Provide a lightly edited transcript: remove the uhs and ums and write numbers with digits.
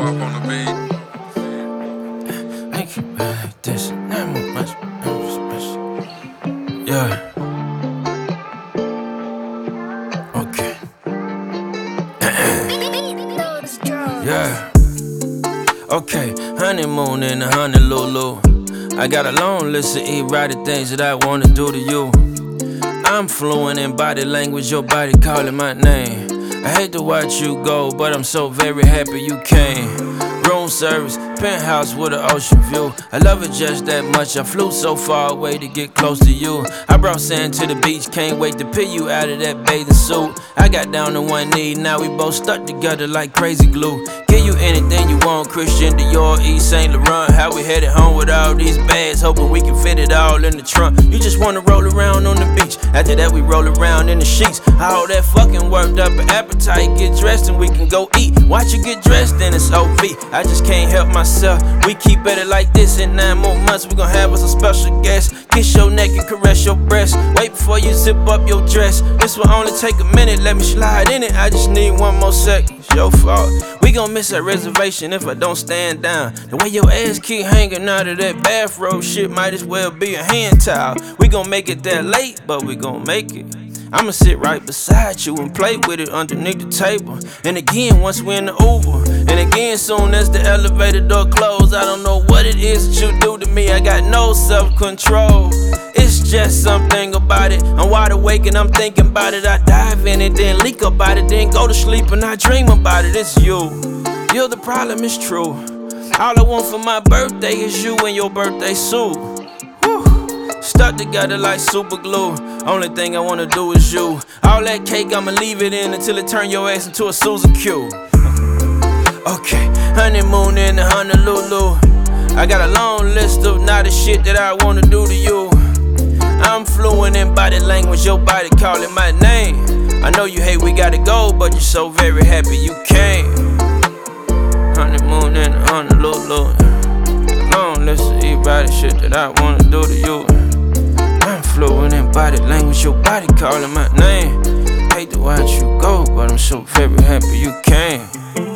on the beat. Make it like this, not much, special. Yeah. Okay. Yeah. Okay, honeymoon in the Honolulu. I got a long list of erotic things that I wanna do to you. I'm fluent in body language, your body calling my name. I hate to watch you go, but I'm so very happy you came. Room service, penthouse with an ocean view. I love it just that much, I flew so far away to get close to you. I brought sand to the beach, can't wait to peel you out of that bathing suit. I got down to one knee, now we both stuck together like crazy glue. Give you anything you want, Christian Dior, Yves Saint Laurent. How we headed home with all these bags, hoping we can fit it all in the trunk. You just wanna roll around on the beach, after that we roll around in the sheets. All that fucking worked up an appetite, get dressed and we can go eat. Watch you get dressed, then it's OV. I just can't help myself. We keep at it like this. In 9 more months, we gon' have us a special guest. Kiss your neck and caress your breast. Wait before you zip up your dress. This will only take a minute, let me slide in it. I just need 1 more second, it's your fault. We gon' miss our reservation if I don't stand down. The way your ass keep hanging out of that bathrobe shit might as well be a hand towel. We gon' make it that late, but we gon' make it. I'ma sit right beside you and play with it underneath the table. And again, once we're in the Uber. And again, soon as the elevator door closed. I don't know what it is that you do to me, I got no self-control. It's just something about it. I'm wide awake and I'm thinking about it. I dive in it, then leak about it, then go to sleep and I dream about it. It's you. You're the problem, it's true. All I want for my birthday is you and your birthday suit. Stuck together like super glue. Only thing I wanna do is you. All that cake, I'ma leave it in until it turn your ass into a Susan Q. Okay, honeymoon in the Honolulu. I got a long list of naughty shit that I wanna do to you. I'm fluent in body language, your body calling my name. I know you hate we gotta go, but you're so very happy you came. Honeymoon in the Honolulu. Long list of erotic shit that I wanna do to you. I'm fluent in body language, your body calling my name. Hate to watch you go, but I'm so very happy you came.